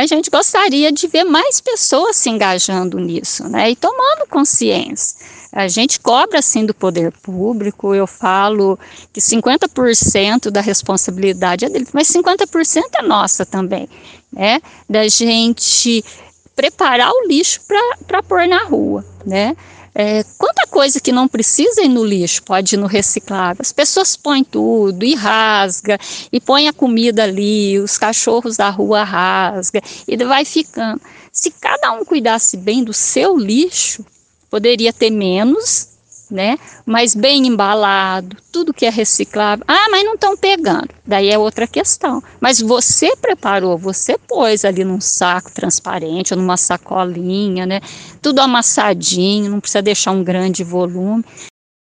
a gente gostaria de ver mais pessoas se engajando nisso, né, e tomando consciência. A gente cobra, assim, do poder público, eu falo que 50% da responsabilidade é dele, mas 50% é nossa também, né, da gente preparar o lixo para pôr na rua, né. Quanta coisa que não precisa ir no lixo pode ir no reciclável. As pessoas põem tudo e rasga, e põe a comida ali, os cachorros da rua rasga, e vai ficando. Se cada um cuidasse bem do seu lixo, poderia ter menos, né? Mas bem embalado, tudo que é reciclável. Ah, mas não estão pegando. Daí é outra questão. Mas você preparou, você pôs ali num saco transparente ou numa sacolinha, né? Tudo amassadinho, não precisa deixar um grande volume.